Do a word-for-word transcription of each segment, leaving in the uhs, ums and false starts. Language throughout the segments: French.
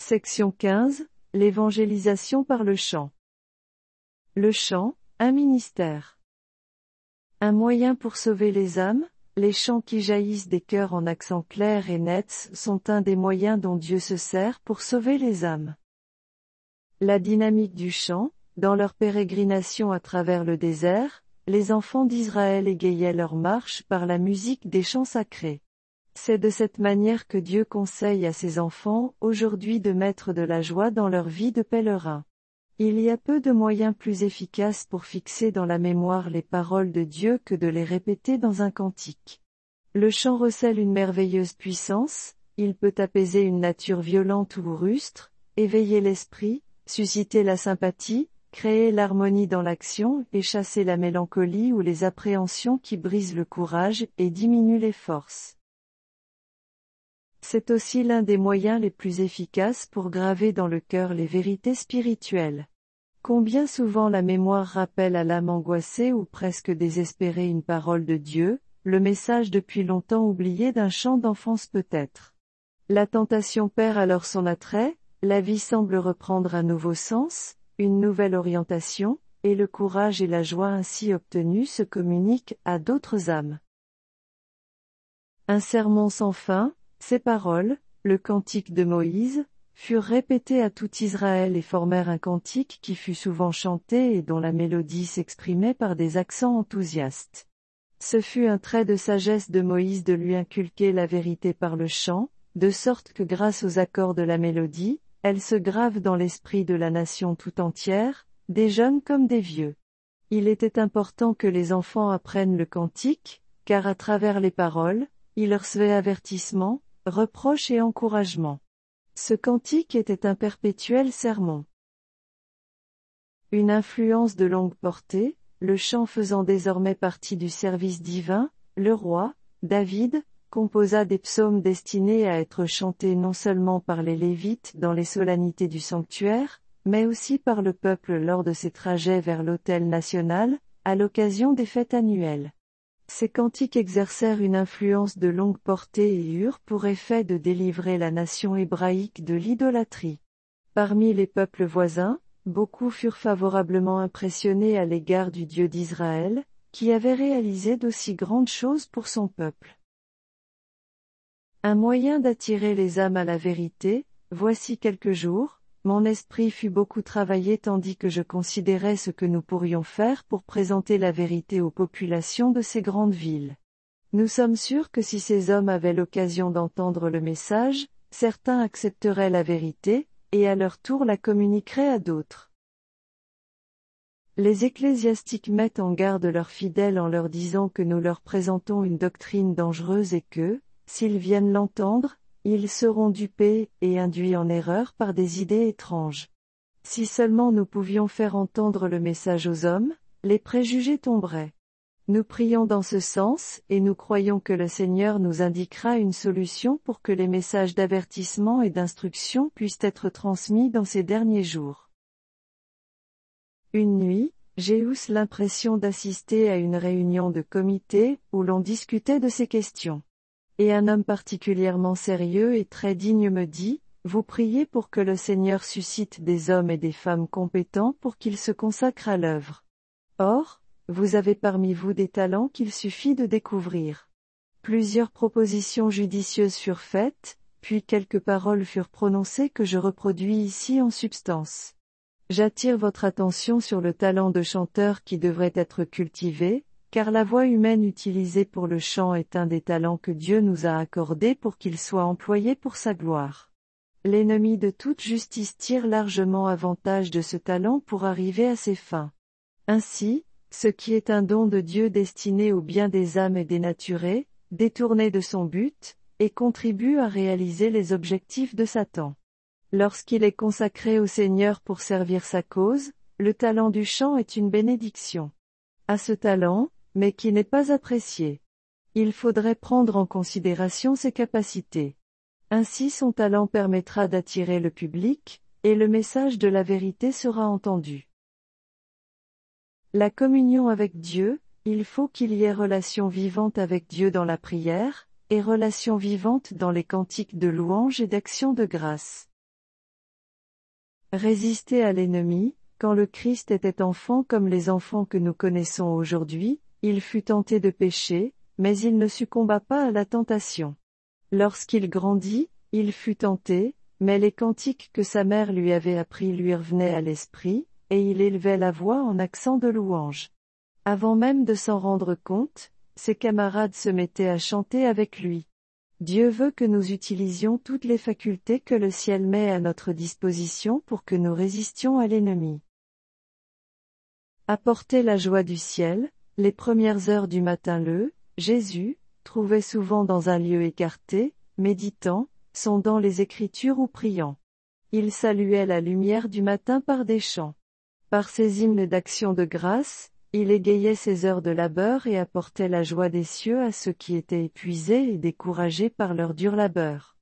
Section quinze. L'évangélisation par le chant. Le chant, un ministère. Un moyen pour sauver les âmes, les chants qui jaillissent des cœurs en accents clairs et nets sont un des moyens dont Dieu se sert pour sauver les âmes. La dynamique du chant, dans leur pérégrination à travers le désert, les enfants d'Israël égayaient leur marche par la musique des chants sacrés. C'est de cette manière que Dieu conseille à ses enfants aujourd'hui de mettre de la joie dans leur vie de pèlerin. Il y a peu de moyens plus efficaces pour fixer dans la mémoire les paroles de Dieu que de les répéter dans un cantique. Le chant recèle une merveilleuse puissance, il peut apaiser une nature violente ou rustre, éveiller l'esprit, susciter la sympathie, créer l'harmonie dans l'action et chasser la mélancolie ou les appréhensions qui brisent le courage et diminuent les forces. C'est aussi l'un des moyens les plus efficaces pour graver dans le cœur les vérités spirituelles. Combien souvent la mémoire rappelle à l'âme angoissée ou presque désespérée une parole de Dieu, le message depuis longtemps oublié d'un chant d'enfance peut-être. La tentation perd alors son attrait, la vie semble reprendre un nouveau sens, une nouvelle orientation, et le courage et la joie ainsi obtenus se communiquent à d'autres âmes. Un sermon sans fin, ces paroles, le cantique de Moïse, furent répétées à tout Israël et formèrent un cantique qui fut souvent chanté et dont la mélodie s'exprimait par des accents enthousiastes. Ce fut un trait de sagesse de Moïse de lui inculquer la vérité par le chant, de sorte que grâce aux accords de la mélodie, elle se grave dans l'esprit de la nation tout entière, des jeunes comme des vieux. Il était important que les enfants apprennent le cantique, car à travers les paroles, il recevait avertissement, reproche et encouragement. Ce cantique était un perpétuel sermon. Une influence de longue portée, le chant faisant désormais partie du service divin, le roi, David, composa des psaumes destinés à être chantés non seulement par les Lévites dans les solennités du sanctuaire, mais aussi par le peuple lors de ses trajets vers l'autel national, à l'occasion des fêtes annuelles. Ces cantiques exercèrent une influence de longue portée et eurent pour effet de délivrer la nation hébraïque de l'idolâtrie. Parmi les peuples voisins, beaucoup furent favorablement impressionnés à l'égard du Dieu d'Israël, qui avait réalisé d'aussi grandes choses pour son peuple. Un moyen d'attirer les âmes à la vérité, voici quelques jours, mon esprit fut beaucoup travaillé tandis que je considérais ce que nous pourrions faire pour présenter la vérité aux populations de ces grandes villes. Nous sommes sûrs que si ces hommes avaient l'occasion d'entendre le message, certains accepteraient la vérité, et à leur tour la communiqueraient à d'autres. Les ecclésiastiques mettent en garde leurs fidèles en leur disant que nous leur présentons une doctrine dangereuse et que, s'ils viennent l'entendre, ils seront dupés et induits en erreur par des idées étranges. Si seulement nous pouvions faire entendre le message aux hommes, les préjugés tomberaient. Nous prions dans ce sens et nous croyons que le Seigneur nous indiquera une solution pour que les messages d'avertissement et d'instruction puissent être transmis dans ces derniers jours. Une nuit, j'ai eu l'impression d'assister à une réunion de comité où l'on discutait de ces questions. Et un homme particulièrement sérieux et très digne me dit, « Vous priez pour que le Seigneur suscite des hommes et des femmes compétents pour qu'ils se consacrent à l'œuvre. Or, vous avez parmi vous des talents qu'il suffit de découvrir. » Plusieurs propositions judicieuses furent faites, puis quelques paroles furent prononcées que je reproduis ici en substance. J'attire votre attention sur le talent de chanteur qui devrait être cultivé, car la voix humaine utilisée pour le chant est un des talents que Dieu nous a accordés pour qu'il soit employé pour sa gloire. L'ennemi de toute justice tire largement avantage de ce talent pour arriver à ses fins. Ainsi, ce qui est un don de Dieu destiné au bien des âmes est dénaturé, détourné de son but, et contribue à réaliser les objectifs de Satan. Lorsqu'il est consacré au Seigneur pour servir sa cause, le talent du chant est une bénédiction. À ce talent, mais qui n'est pas apprécié. Il faudrait prendre en considération ses capacités. Ainsi son talent permettra d'attirer le public, et le message de la vérité sera entendu. La communion avec Dieu, il faut qu'il y ait relation vivante avec Dieu dans la prière, et relation vivante dans les cantiques de louange et d'action de grâce. Résister à l'ennemi. Quand le Christ était enfant comme les enfants que nous connaissons aujourd'hui, il fut tenté de pécher, mais il ne succomba pas à la tentation. Lorsqu'il grandit, il fut tenté, mais les cantiques que sa mère lui avait appris lui revenaient à l'esprit, et il élevait la voix en accent de louange. Avant même de s'en rendre compte, ses camarades se mettaient à chanter avec lui. Dieu veut que nous utilisions toutes les facultés que le ciel met à notre disposition pour que nous résistions à l'ennemi. Apporter la joie du ciel. Les premières heures du matin le, Jésus, trouvait souvent dans un lieu écarté, méditant, sondant les Écritures ou priant. Il saluait la lumière du matin par des chants. Par ses hymnes d'action de grâce, il égayait ses heures de labeur et apportait la joie des cieux à ceux qui étaient épuisés et découragés par leur dur labeur.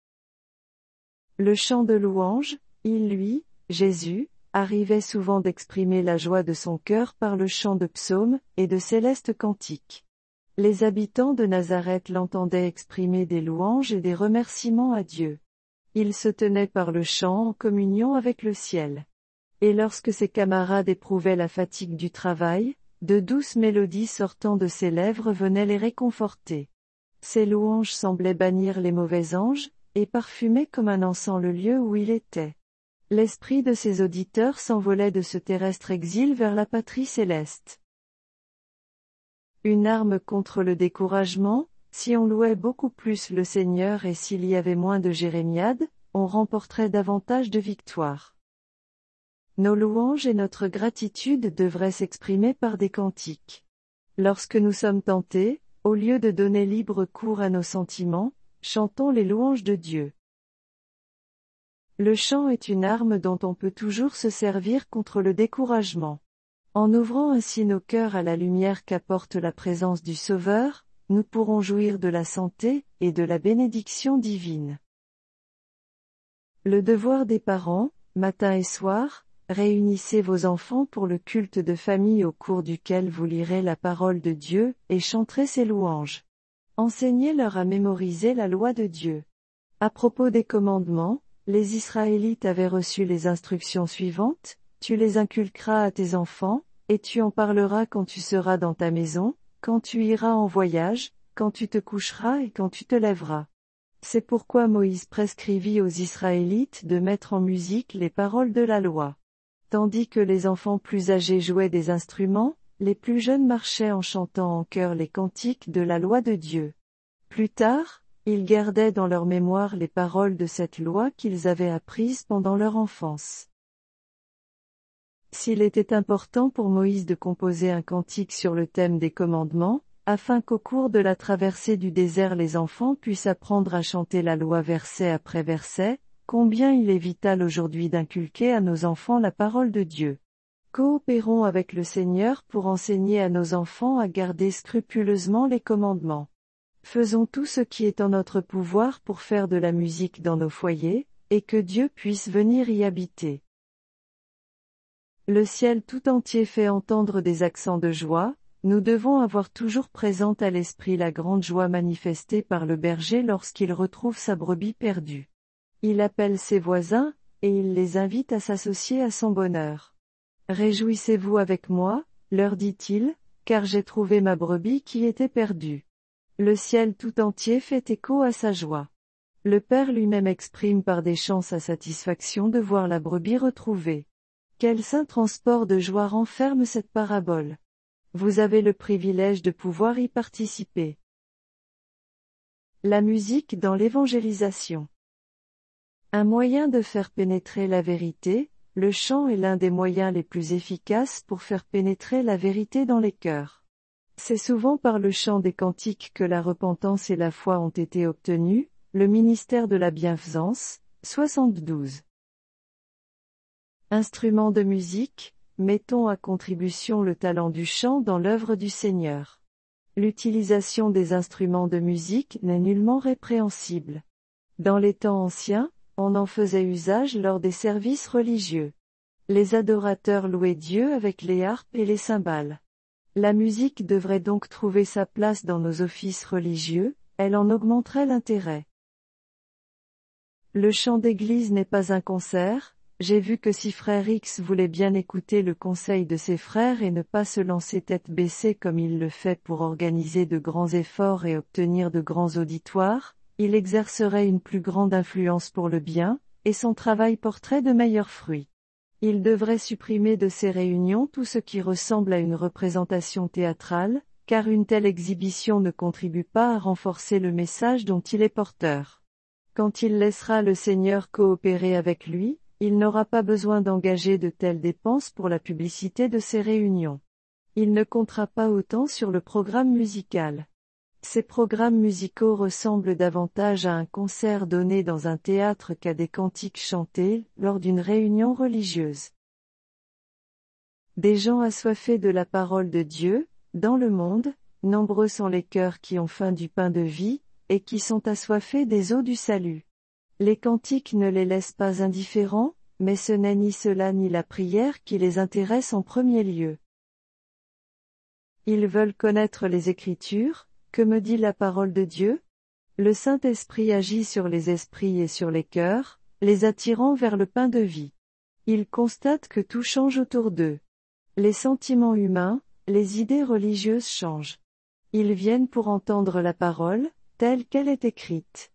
Le chant de louange, il lui, Jésus, arrivait souvent d'exprimer la joie de son cœur par le chant de psaumes et de célestes cantiques. Les habitants de Nazareth l'entendaient exprimer des louanges et des remerciements à Dieu. Il se tenait par le chant en communion avec le ciel. Et lorsque ses camarades éprouvaient la fatigue du travail, de douces mélodies sortant de ses lèvres venaient les réconforter. Ces louanges semblaient bannir les mauvais anges, et parfumaient comme un encens le lieu où il était. L'esprit de ses auditeurs s'envolait de ce terrestre exil vers la patrie céleste. Une arme contre le découragement. Si on louait beaucoup plus le Seigneur et s'il y avait moins de jérémiades, on remporterait davantage de victoires. Nos louanges et notre gratitude devraient s'exprimer par des cantiques. Lorsque nous sommes tentés, au lieu de donner libre cours à nos sentiments, chantons les louanges de Dieu. Le chant est une arme dont on peut toujours se servir contre le découragement. En ouvrant ainsi nos cœurs à la lumière qu'apporte la présence du Sauveur, nous pourrons jouir de la santé et de la bénédiction divine. Le devoir des parents, matin et soir, réunissez vos enfants pour le culte de famille au cours duquel vous lirez la parole de Dieu et chanterez ses louanges. Enseignez-leur à mémoriser la loi de Dieu. À propos des commandements, les Israélites avaient reçu les instructions suivantes: tu les inculqueras à tes enfants, et tu en parleras quand tu seras dans ta maison, quand tu iras en voyage, quand tu te coucheras et quand tu te lèveras. C'est pourquoi Moïse prescrivit aux Israélites de mettre en musique les paroles de la loi. Tandis que les enfants plus âgés jouaient des instruments, les plus jeunes marchaient en chantant en chœur les cantiques de la loi de Dieu. Plus tard, ils gardaient dans leur mémoire les paroles de cette loi qu'ils avaient apprises pendant leur enfance. S'il était important pour Moïse de composer un cantique sur le thème des commandements, afin qu'au cours de la traversée du désert les enfants puissent apprendre à chanter la loi verset après verset, combien il est vital aujourd'hui d'inculquer à nos enfants la parole de Dieu. Coopérons avec le Seigneur pour enseigner à nos enfants à garder scrupuleusement les commandements. Faisons tout ce qui est en notre pouvoir pour faire de la musique dans nos foyers, et que Dieu puisse venir y habiter. Le ciel tout entier fait entendre des accents de joie. Nous devons avoir toujours présente à l'esprit la grande joie manifestée par le berger lorsqu'il retrouve sa brebis perdue. Il appelle ses voisins, et il les invite à s'associer à son bonheur. Réjouissez-vous avec moi, leur dit-il, car j'ai trouvé ma brebis qui était perdue. Le ciel tout entier fait écho à sa joie. Le Père lui-même exprime par des chants sa satisfaction de voir la brebis retrouvée. Quel saint transport de joie renferme cette parabole. Vous avez le privilège de pouvoir y participer. La musique dans l'évangélisation. Un moyen de faire pénétrer la vérité. Le chant est l'un des moyens les plus efficaces pour faire pénétrer la vérité dans les cœurs. C'est souvent par le chant des cantiques que la repentance et la foi ont été obtenues. Le ministère de la bienfaisance, soixante-douze. Instruments de musique, mettons à contribution le talent du chant dans l'œuvre du Seigneur. L'utilisation des instruments de musique n'est nullement répréhensible. Dans les temps anciens, on en faisait usage lors des services religieux. Les adorateurs louaient Dieu avec les harpes et les cymbales. La musique devrait donc trouver sa place dans nos offices religieux, elle en augmenterait l'intérêt. Le chant d'église n'est pas un concert. J'ai vu que si frère X voulait bien écouter le conseil de ses frères et ne pas se lancer tête baissée comme il le fait pour organiser de grands efforts et obtenir de grands auditoires, il exercerait une plus grande influence pour le bien, et son travail porterait de meilleurs fruits. Il devrait supprimer de ces réunions tout ce qui ressemble à une représentation théâtrale, car une telle exhibition ne contribue pas à renforcer le message dont il est porteur. Quand il laissera le Seigneur coopérer avec lui, il n'aura pas besoin d'engager de telles dépenses pour la publicité de ces réunions. Il ne comptera pas autant sur le programme musical. Ces programmes musicaux ressemblent davantage à un concert donné dans un théâtre qu'à des cantiques chantés lors d'une réunion religieuse. Des gens assoiffés de la parole de Dieu, dans le monde, nombreux sont les cœurs qui ont faim du pain de vie, et qui sont assoiffés des eaux du salut. Les cantiques ne les laissent pas indifférents, mais ce n'est ni cela ni la prière qui les intéresse en premier lieu. Ils veulent connaître les Écritures. Que me dit la parole de Dieu? Le Saint-Esprit agit sur les esprits et sur les cœurs, les attirant vers le pain de vie. Il constate que tout change autour d'eux. Les sentiments humains, les idées religieuses changent. Ils viennent pour entendre la parole, telle qu'elle est écrite.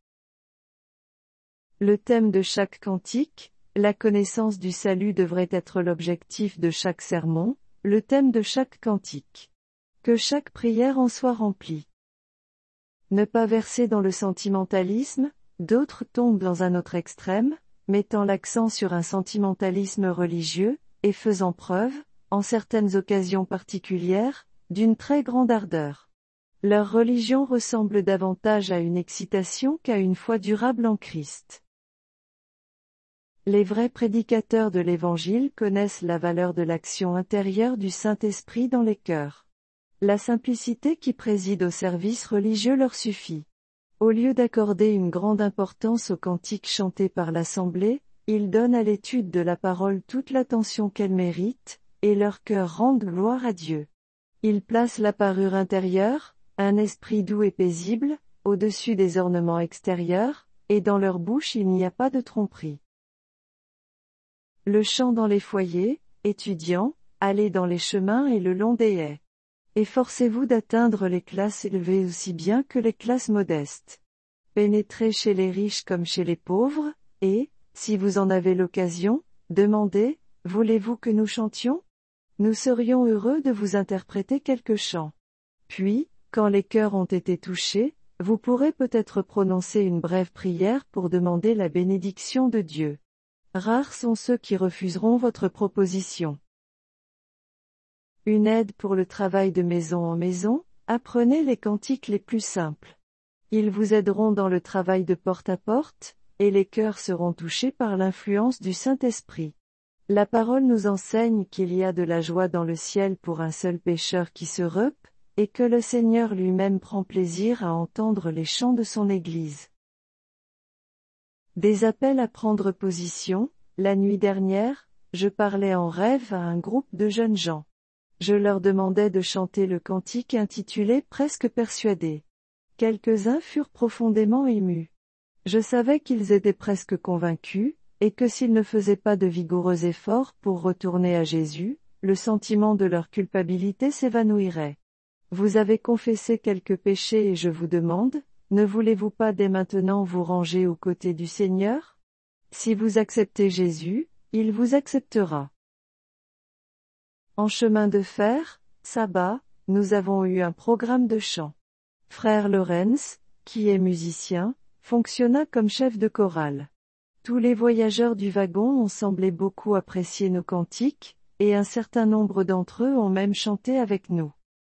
Le thème de chaque cantique, la connaissance du salut devrait être l'objectif de chaque sermon, le thème de chaque cantique. Que chaque prière en soit remplie. Ne pas verser dans le sentimentalisme, d'autres tombent dans un autre extrême, mettant l'accent sur un sentimentalisme religieux, et faisant preuve, en certaines occasions particulières, d'une très grande ardeur. Leur religion ressemble davantage à une excitation qu'à une foi durable en Christ. Les vrais prédicateurs de l'Évangile connaissent la valeur de l'action intérieure du Saint-Esprit dans les cœurs. La simplicité qui préside au service religieux leur suffit. Au lieu d'accorder une grande importance aux cantiques chantés par l'assemblée, ils donnent à l'étude de la parole toute l'attention qu'elle mérite, et leur cœur rendent gloire à Dieu. Ils placent la parure intérieure, un esprit doux et paisible, au-dessus des ornements extérieurs, et dans leur bouche il n'y a pas de tromperie. Le chant dans les foyers, étudiants, allez dans les chemins et le long des haies. Efforcez-vous d'atteindre les classes élevées aussi bien que les classes modestes. Pénétrez chez les riches comme chez les pauvres, et, si vous en avez l'occasion, demandez, voulez-vous que nous chantions? Nous serions heureux de vous interpréter quelques chants. Puis, quand les cœurs ont été touchés, vous pourrez peut-être prononcer une brève prière pour demander la bénédiction de Dieu. Rares sont ceux qui refuseront votre proposition. Une aide pour le travail de maison en maison, apprenez les cantiques les plus simples. Ils vous aideront dans le travail de porte à porte, et les cœurs seront touchés par l'influence du Saint-Esprit. La parole nous enseigne qu'il y a de la joie dans le ciel pour un seul pécheur qui se repent, et que le Seigneur lui-même prend plaisir à entendre les chants de son Église. Des appels à prendre position. La nuit dernière, je parlais en rêve à un groupe de jeunes gens. Je leur demandais de chanter le cantique intitulé « Presque persuadés ». Quelques-uns furent profondément émus. Je savais qu'ils étaient presque convaincus, et que s'ils ne faisaient pas de vigoureux efforts pour retourner à Jésus, le sentiment de leur culpabilité s'évanouirait. Vous avez confessé quelques péchés et je vous demande, ne voulez-vous pas dès maintenant vous ranger aux côtés du Seigneur? Si vous acceptez Jésus, il vous acceptera. En chemin de fer, sabbat, nous avons eu un programme de chant. Frère Lorenz, qui est musicien, fonctionna comme chef de chorale. Tous les voyageurs du wagon ont semblé beaucoup apprécier nos cantiques, et un certain nombre d'entre eux ont même chanté avec nous.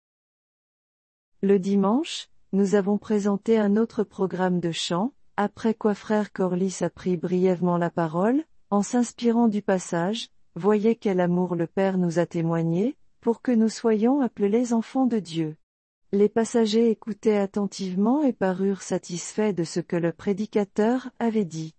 Le dimanche, nous avons présenté un autre programme de chant, après quoi frère Corliss a pris brièvement la parole, en s'inspirant du passage, « Voyez quel amour le Père nous a témoigné, pour que nous soyons appelés enfants de Dieu. » Les passagers écoutaient attentivement et parurent satisfaits de ce que le prédicateur avait dit.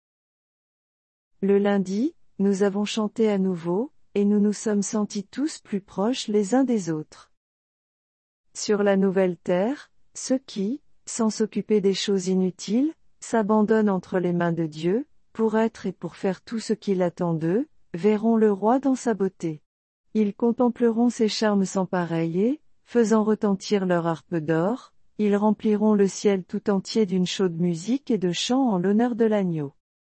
Le lundi, nous avons chanté à nouveau, et nous nous sommes sentis tous plus proches les uns des autres. Sur la nouvelle terre, ceux qui, sans s'occuper des choses inutiles, s'abandonnent entre les mains de Dieu, pour être et pour faire tout ce qu'il attend d'eux, verront le roi dans sa beauté. Ils contempleront ses charmes sans pareil et, faisant retentir leur harpe d'or, ils rempliront le ciel tout entier d'une chaude musique et de chants en l'honneur de l'agneau.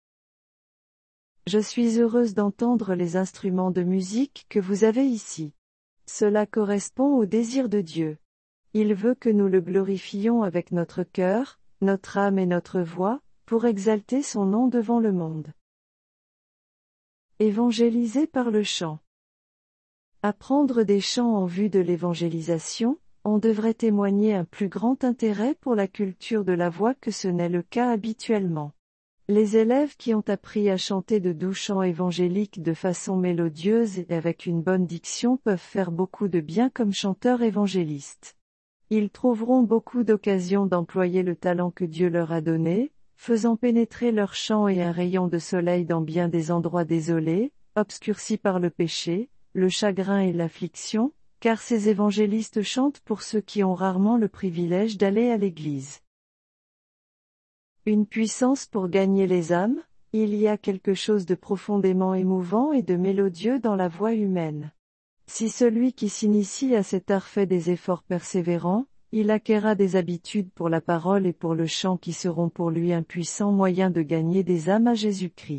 Je suis heureuse d'entendre les instruments de musique que vous avez ici. Cela correspond au désir de Dieu. Il veut que nous le glorifions avec notre cœur, notre âme et notre voix, pour exalter son nom devant le monde. Évangéliser par le chant. Apprendre des chants en vue de l'évangélisation, on devrait témoigner un plus grand intérêt pour la culture de la voix que ce n'est le cas habituellement. Les élèves qui ont appris à chanter de doux chants évangéliques de façon mélodieuse et avec une bonne diction peuvent faire beaucoup de bien comme chanteurs évangélistes. Ils trouveront beaucoup d'occasions d'employer le talent que Dieu leur a donné, faisant pénétrer leur chant et un rayon de soleil dans bien des endroits désolés, obscurcis par le péché, le chagrin et l'affliction, car ces évangélistes chantent pour ceux qui ont rarement le privilège d'aller à l'église. Une puissance pour gagner les âmes, il y a quelque chose de profondément émouvant et de mélodieux dans la voix humaine. Si celui qui s'initie à cet art fait des efforts persévérants, il acquérera des habitudes pour la parole et pour le chant qui seront pour lui un puissant moyen de gagner des âmes à Jésus-Christ.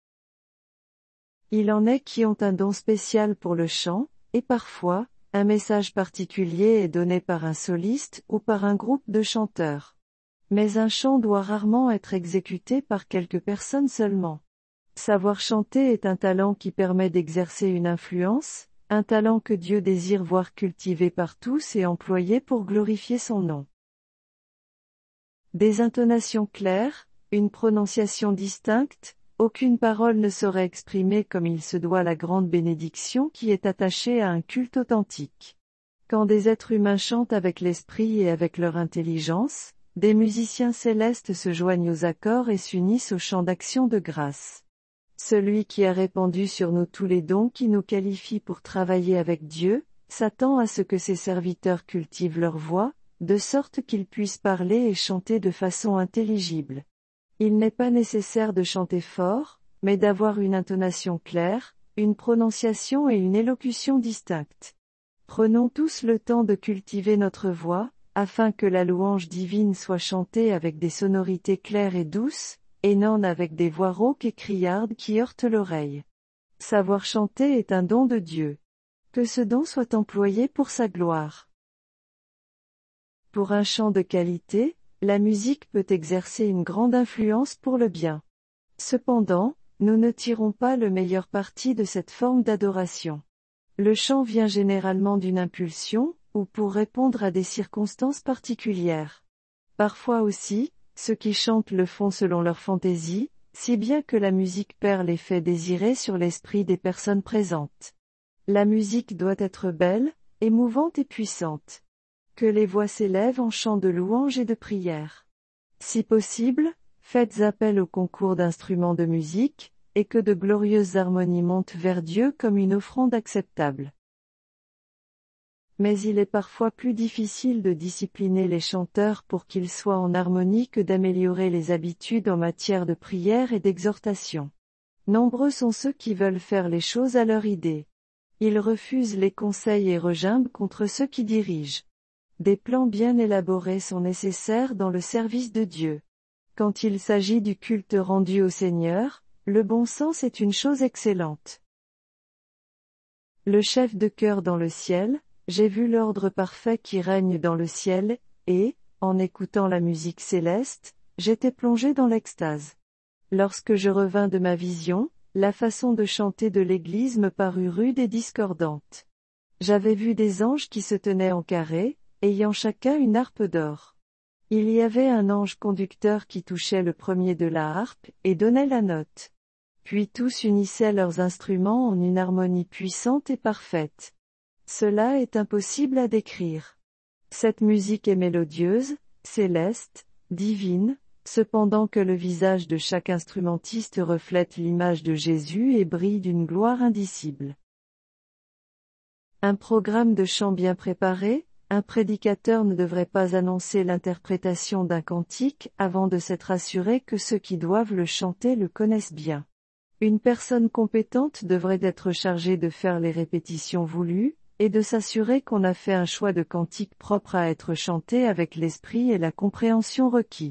Il en est qui ont un don spécial pour le chant, et parfois, un message particulier est donné par un soliste ou par un groupe de chanteurs. Mais un chant doit rarement être exécuté par quelques personnes seulement. Savoir chanter est un talent qui permet d'exercer une influence, un talent que Dieu désire voir cultivé par tous et employé pour glorifier son nom. Des intonations claires, une prononciation distincte, aucune parole ne saurait exprimer comme il se doit la grande bénédiction qui est attachée à un culte authentique. Quand des êtres humains chantent avec l'esprit et avec leur intelligence, des musiciens célestes se joignent aux accords et s'unissent au chant d'action de grâce. Celui qui a répandu sur nous tous les dons qui nous qualifient pour travailler avec Dieu, s'attend à ce que ses serviteurs cultivent leur voix, de sorte qu'ils puissent parler et chanter de façon intelligible. Il n'est pas nécessaire de chanter fort, mais d'avoir une intonation claire, une prononciation et une élocution distinctes. Prenons tous le temps de cultiver notre voix, afin que la louange divine soit chantée avec des sonorités claires et douces, et non avec des voix rauques et criardes qui heurtent l'oreille. Savoir chanter est un don de Dieu. Que ce don soit employé pour sa gloire. Pour un chant de qualité, la musique peut exercer une grande influence pour le bien. Cependant, nous ne tirons pas le meilleur parti de cette forme d'adoration. Le chant vient généralement d'une impulsion, ou pour répondre à des circonstances particulières. Parfois aussi, ceux qui chantent le font selon leur fantaisie, si bien que la musique perd l'effet désiré sur l'esprit des personnes présentes. La musique doit être belle, émouvante et puissante. Que les voix s'élèvent en chants de louange et de prière. Si possible, faites appel au concours d'instruments de musique, et que de glorieuses harmonies montent vers Dieu comme une offrande acceptable. Mais il est parfois plus difficile de discipliner les chanteurs pour qu'ils soient en harmonie que d'améliorer les habitudes en matière de prière et d'exhortation. Nombreux sont ceux qui veulent faire les choses à leur idée. Ils refusent les conseils et regimbent contre ceux qui dirigent. Des plans bien élaborés sont nécessaires dans le service de Dieu. Quand il s'agit du culte rendu au Seigneur, le bon sens est une chose excellente. Le chef de chœur dans le ciel, j'ai vu l'ordre parfait qui règne dans le ciel, et, en écoutant la musique céleste, j'étais plongé dans l'extase. Lorsque je revins de ma vision, la façon de chanter de l'Église me parut rude et discordante. J'avais vu des anges qui se tenaient en carré, ayant chacun une harpe d'or. Il y avait un ange conducteur qui touchait le premier de la harpe, et donnait la note. Puis tous unissaient leurs instruments en une harmonie puissante et parfaite. Cela est impossible à décrire. Cette musique est mélodieuse, céleste, divine, cependant que le visage de chaque instrumentiste reflète l'image de Jésus et brille d'une gloire indicible. Un programme de chant bien préparé, Un prédicateur ne devrait pas annoncer l'interprétation d'un cantique avant de s'être assuré que ceux qui doivent le chanter le connaissent bien. Une personne compétente devrait être chargée de faire les répétitions voulues, et de s'assurer qu'on a fait un choix de cantique propre à être chanté avec l'esprit et la compréhension requis.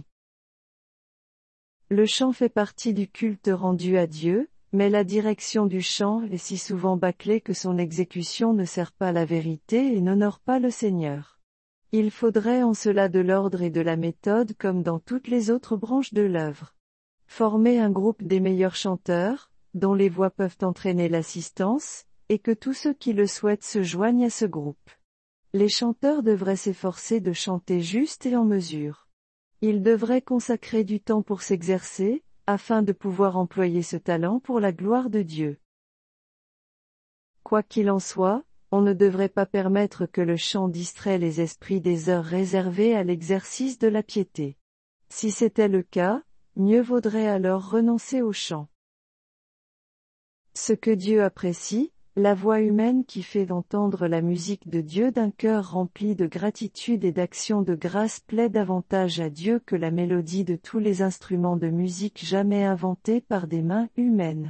Le chant fait partie du culte rendu à Dieu, mais la direction du chant est si souvent bâclée que son exécution ne sert pas la vérité et n'honore pas le Seigneur. Il faudrait en cela de l'ordre et de la méthode comme dans toutes les autres branches de l'œuvre. Former un groupe des meilleurs chanteurs, dont les voix peuvent entraîner l'assistance, et que tous ceux qui le souhaitent se joignent à ce groupe. Les chanteurs devraient s'efforcer de chanter juste et en mesure. Ils devraient consacrer du temps pour s'exercer, afin de pouvoir employer ce talent pour la gloire de Dieu. Quoi qu'il en soit, on ne devrait pas permettre que le chant distrait les esprits des heures réservées à l'exercice de la piété. Si c'était le cas, mieux vaudrait alors renoncer au chant. Ce que Dieu apprécie, la voix humaine qui fait entendre la musique de Dieu d'un cœur rempli de gratitude et d'action de grâce plaît davantage à Dieu que la mélodie de tous les instruments de musique jamais inventés par des mains humaines.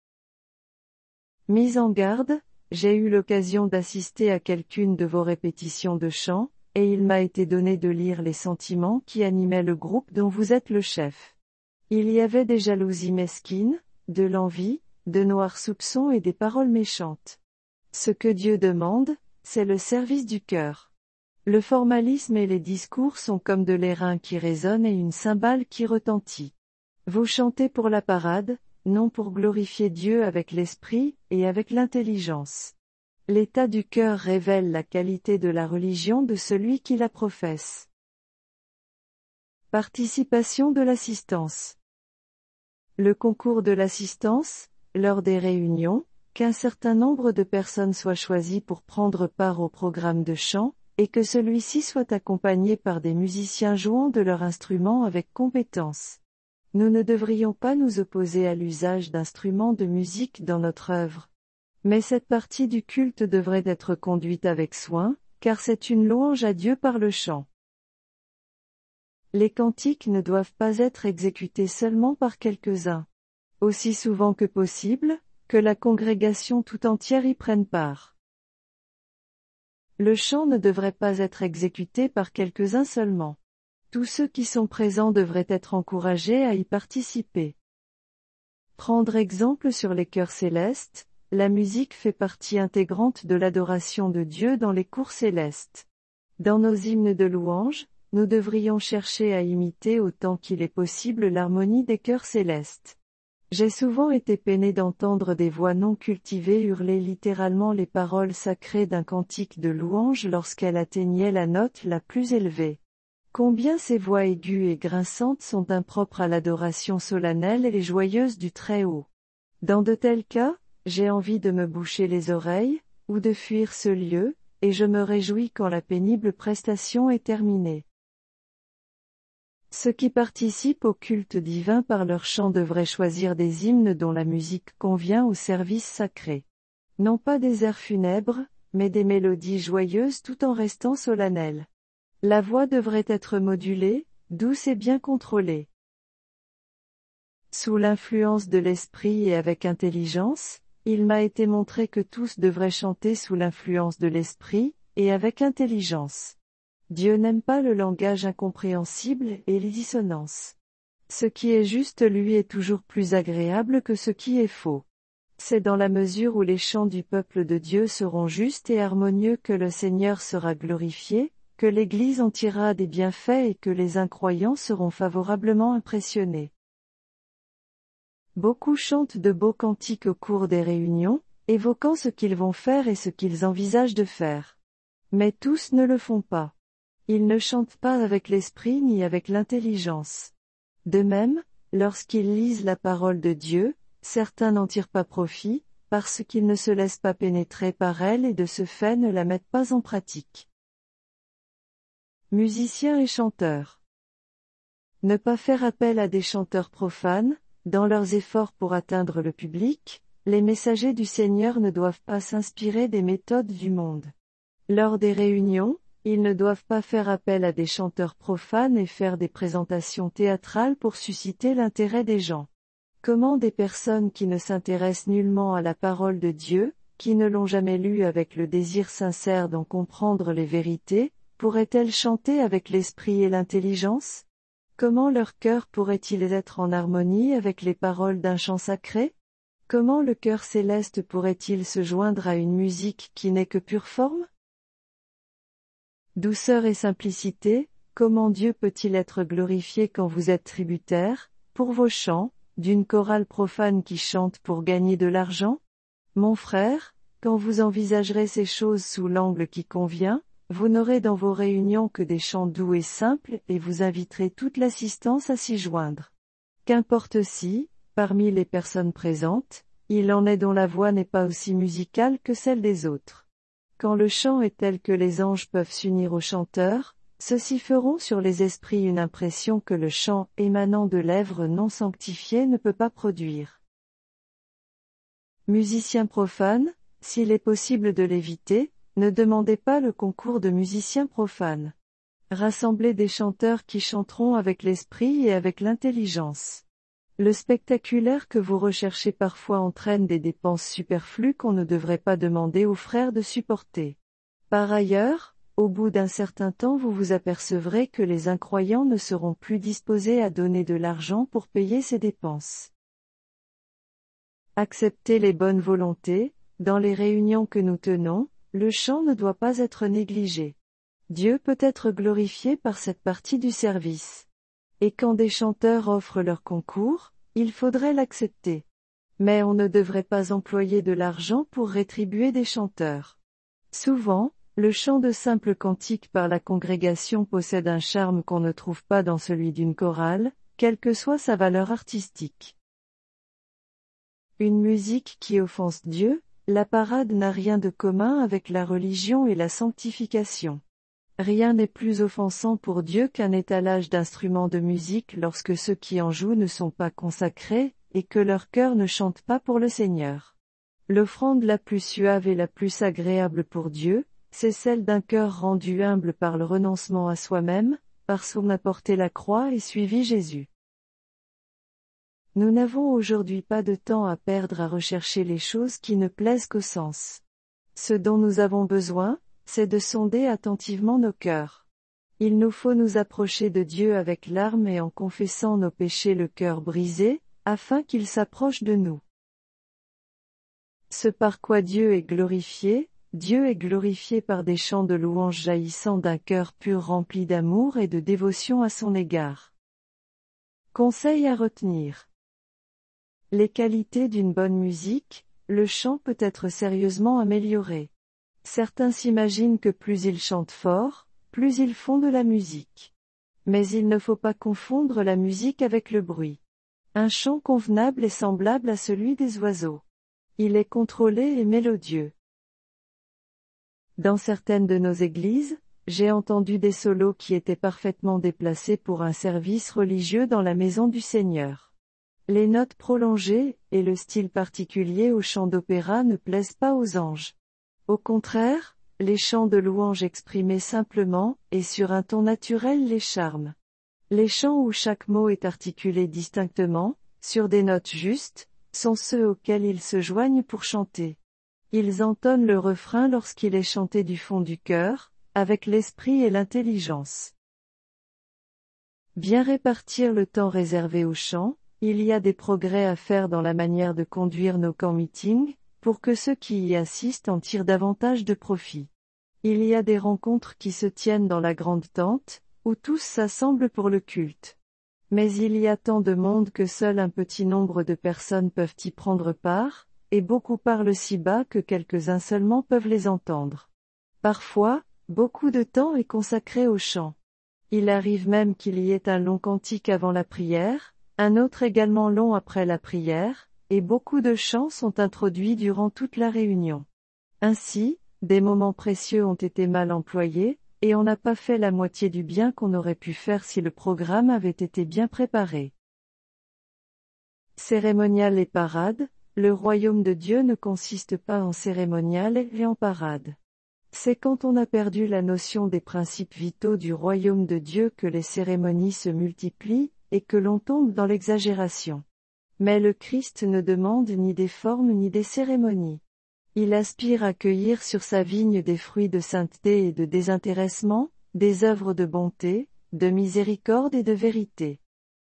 Mise en garde, j'ai eu l'occasion d'assister à quelqu'une de vos répétitions de chant, et il m'a été donné de lire les sentiments qui animaient le groupe dont vous êtes le chef. Il y avait des jalousies mesquines, de l'envie, de noirs soupçons et des paroles méchantes. Ce que Dieu demande, c'est le service du cœur. Le formalisme et les discours sont comme de l'airain qui résonne et une cymbale qui retentit. Vous chantez pour la parade, non pour glorifier Dieu avec l'esprit et avec l'intelligence. L'état du cœur révèle la qualité de la religion de celui qui la professe. Participation de l'assistance. Le concours de l'assistance, lors des réunions, qu'un certain nombre de personnes soient choisies pour prendre part au programme de chant, et que celui-ci soit accompagné par des musiciens jouant de leur instrument avec compétence. Nous ne devrions pas nous opposer à l'usage d'instruments de musique dans notre œuvre. Mais cette partie du culte devrait être conduite avec soin, car c'est une louange à Dieu par le chant. Les cantiques ne doivent pas être exécutés seulement par quelques-uns. Aussi souvent que possible, que la congrégation tout entière y prenne part. Le chant ne devrait pas être exécuté par quelques-uns seulement. Tous ceux qui sont présents devraient être encouragés à y participer. Prendre exemple sur les chœurs célestes, la musique fait partie intégrante de l'adoration de Dieu dans les cours célestes. Dans nos hymnes de louange, nous devrions chercher à imiter autant qu'il est possible l'harmonie des chœurs célestes. J'ai souvent été peiné d'entendre des voix non cultivées hurler littéralement les paroles sacrées d'un cantique de louange lorsqu'elle atteignait la note la plus élevée. Combien ces voix aiguës et grinçantes sont impropres à l'adoration solennelle et joyeuse du Très-Haut. Dans de tels cas, j'ai envie de me boucher les oreilles, ou de fuir ce lieu, et je me réjouis quand la pénible prestation est terminée. Ceux qui participent au culte divin par leur chant devraient choisir des hymnes dont la musique convient au service sacré. Non pas des airs funèbres, mais des mélodies joyeuses tout en restant solennelles. La voix devrait être modulée, douce et bien contrôlée. Sous l'influence de l'esprit et avec intelligence, il m'a été montré que tous devraient chanter sous l'influence de l'esprit, et avec intelligence. Dieu n'aime pas le langage incompréhensible et les dissonances. Ce qui est juste lui est toujours plus agréable que ce qui est faux. C'est dans la mesure où les chants du peuple de Dieu seront justes et harmonieux que le Seigneur sera glorifié, que l'Église en tirera des bienfaits et que les incroyants seront favorablement impressionnés. Beaucoup chantent de beaux cantiques au cours des réunions, évoquant ce qu'ils vont faire et ce qu'ils envisagent de faire. Mais tous ne le font pas. Ils ne chantent pas avec l'esprit ni avec l'intelligence. De même, lorsqu'ils lisent la parole de Dieu, certains n'en tirent pas profit, parce qu'ils ne se laissent pas pénétrer par elle et de ce fait ne la mettent pas en pratique. Musiciens et chanteurs. Ne pas faire appel à des chanteurs profanes, dans leurs efforts pour atteindre le public, les messagers du Seigneur ne doivent pas s'inspirer des méthodes du monde. Lors des réunions, Ils ne doivent pas faire appel à des chanteurs profanes et faire des présentations théâtrales pour susciter l'intérêt des gens. Comment des personnes qui ne s'intéressent nullement à la parole de Dieu, qui ne l'ont jamais lue avec le désir sincère d'en comprendre les vérités, pourraient-elles chanter avec l'esprit et l'intelligence? Comment leur cœur pourrait-il être en harmonie avec les paroles d'un chant sacré? Comment le cœur céleste pourrait-il se joindre à une musique qui n'est que pure forme? Douceur et simplicité, comment Dieu peut-il être glorifié quand vous êtes tributaire, pour vos chants, d'une chorale profane qui chante pour gagner de l'argent? Mon frère, quand vous envisagerez ces choses sous l'angle qui convient, vous n'aurez dans vos réunions que des chants doux et simples et vous inviterez toute l'assistance à s'y joindre. Qu'importe si, parmi les personnes présentes, il en est dont la voix n'est pas aussi musicale que celle des autres. Quand le chant est tel que les anges peuvent s'unir aux chanteurs, ceux-ci feront sur les esprits une impression que le chant émanant de lèvres non sanctifiées ne peut pas produire. Musiciens profanes, s'il est possible de l'éviter, ne demandez pas le concours de musiciens profanes. Rassemblez des chanteurs qui chanteront avec l'esprit et avec l'intelligence. Le spectaculaire que vous recherchez parfois entraîne des dépenses superflues qu'on ne devrait pas demander aux frères de supporter. Par ailleurs, au bout d'un certain temps vous vous apercevrez que les incroyants ne seront plus disposés à donner de l'argent pour payer ces dépenses. Acceptez les bonnes volontés, dans les réunions que nous tenons, le chant ne doit pas être négligé. Dieu peut être glorifié par cette partie du service. Et quand des chanteurs offrent leur concours, il faudrait l'accepter. Mais on ne devrait pas employer de l'argent pour rétribuer des chanteurs. Souvent, le chant de simples cantiques par la congrégation possède un charme qu'on ne trouve pas dans celui d'une chorale, quelle que soit sa valeur artistique. Une musique qui offense Dieu, la parade n'a rien de commun avec la religion et la sanctification. Rien n'est plus offensant pour Dieu qu'un étalage d'instruments de musique lorsque ceux qui en jouent ne sont pas consacrés, et que leur cœur ne chante pas pour le Seigneur. L'offrande la plus suave et la plus agréable pour Dieu, c'est celle d'un cœur rendu humble par le renoncement à soi-même, parce qu'on a porté la croix et suivi Jésus. Nous n'avons aujourd'hui pas de temps à perdre à rechercher les choses qui ne plaisent qu'aux sens. Ce dont nous avons besoin, c'est de sonder attentivement nos cœurs. Il nous faut nous approcher de Dieu avec larmes et en confessant nos péchés le cœur brisé, afin qu'il s'approche de nous. Ce par quoi Dieu est glorifié, Dieu est glorifié par des chants de louange jaillissant d'un cœur pur rempli d'amour et de dévotion à son égard. Conseil à retenir. Les qualités d'une bonne musique, le chant peut être sérieusement amélioré. Certains s'imaginent que plus ils chantent fort, plus ils font de la musique. Mais il ne faut pas confondre la musique avec le bruit. Un chant convenable est semblable à celui des oiseaux. Il est contrôlé et mélodieux. Dans certaines de nos églises, j'ai entendu des solos qui étaient parfaitement déplacés pour un service religieux dans la maison du Seigneur. Les notes prolongées, et le style particulier au chant d'opéra ne plaisent pas aux anges. Au contraire, les chants de louange exprimés simplement, et sur un ton naturel les charment. Les chants où chaque mot est articulé distinctement, sur des notes justes, sont ceux auxquels ils se joignent pour chanter. Ils entonnent le refrain lorsqu'il est chanté du fond du cœur, avec l'esprit et l'intelligence. Bien répartir le temps réservé au chant, il y a des progrès à faire dans la manière de conduire nos camp-meetings, pour que ceux qui y assistent en tirent davantage de profit. Il y a des rencontres qui se tiennent dans la grande tente, où tous s'assemblent pour le culte. Mais il y a tant de monde que seul un petit nombre de personnes peuvent y prendre part, et beaucoup parlent si bas que quelques-uns seulement peuvent les entendre. Parfois, beaucoup de temps est consacré au chant. Il arrive même qu'il y ait un long cantique avant la prière, un autre également long après la prière, et beaucoup de chants sont introduits durant toute la réunion. Ainsi, des moments précieux ont été mal employés, et on n'a pas fait la moitié du bien qu'on aurait pu faire si le programme avait été bien préparé. Cérémonial et parade, le royaume de Dieu ne consiste pas en cérémonial et en parade. C'est quand on a perdu la notion des principes vitaux du royaume de Dieu que les cérémonies se multiplient, et que l'on tombe dans l'exagération. Mais le Christ ne demande ni des formes ni des cérémonies. Il aspire à cueillir sur sa vigne des fruits de sainteté et de désintéressement, des œuvres de bonté, de miséricorde et de vérité.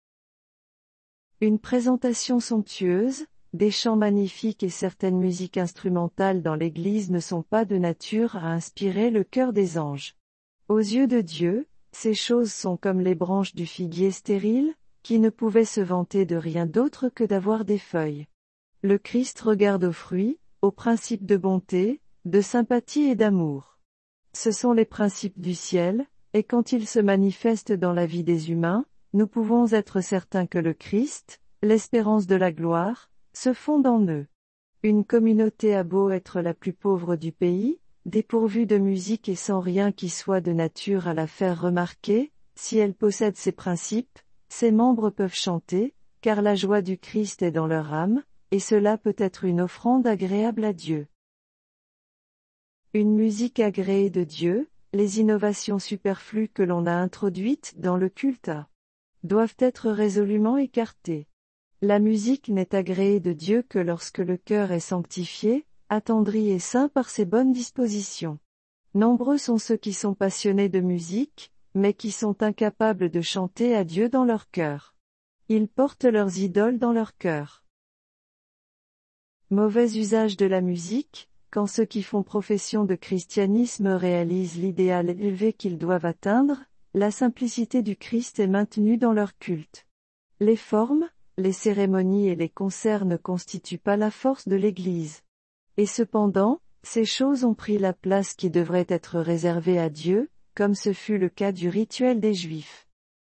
Une présentation somptueuse, des chants magnifiques et certaines musiques instrumentales dans l'Église ne sont pas de nature à inspirer le cœur des anges. Aux yeux de Dieu, ces choses sont comme les branches du figuier stérile, qui ne pouvaient se vanter de rien d'autre que d'avoir des feuilles. Le Christ regarde aux fruits, aux principes de bonté, de sympathie et d'amour. Ce sont les principes du ciel, et quand ils se manifestent dans la vie des humains, nous pouvons être certains que le Christ, l'espérance de la gloire, se fonde en eux. Une communauté a beau être la plus pauvre du pays, dépourvue de musique et sans rien qui soit de nature à la faire remarquer, si elle possède ces principes, ses membres peuvent chanter, car la joie du Christ est dans leur âme, et cela peut être une offrande agréable à Dieu. Une musique agréée de Dieu, les innovations superflues que l'on a introduites dans le culte a, doivent être résolument écartées. La musique n'est agréée de Dieu que lorsque le cœur est sanctifié, attendri et saint par ses bonnes dispositions. Nombreux sont ceux qui sont passionnés de musique, mais qui sont incapables de chanter à Dieu dans leur cœur. Ils portent leurs idoles dans leur cœur. Mauvais usage de la musique, quand ceux qui font profession de christianisme réalisent l'idéal élevé qu'ils doivent atteindre, la simplicité du Christ est maintenue dans leur culte. Les formes, les cérémonies et les concerts ne constituent pas la force de l'Église. Et cependant, ces choses ont pris la place qui devrait être réservée à Dieu, comme ce fut le cas du rituel des Juifs.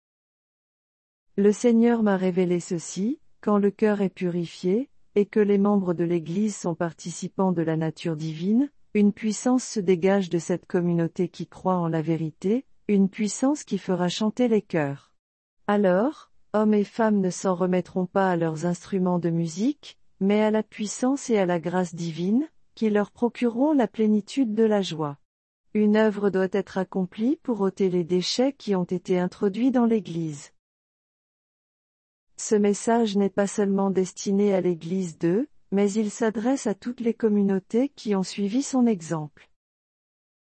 Le Seigneur m'a révélé ceci, quand le cœur est purifié, et que les membres de l'Église sont participants de la nature divine, une puissance se dégage de cette communauté qui croit en la vérité, une puissance qui fera chanter les cœurs. Alors, hommes et femmes ne s'en remettront pas à leurs instruments de musique, mais à la puissance et à la grâce divine, qui leur procureront la plénitude de la joie. Une œuvre doit être accomplie pour ôter les déchets qui ont été introduits dans l'Église. Ce message n'est pas seulement destiné à l'Église de, mais il s'adresse à toutes les communautés qui ont suivi son exemple.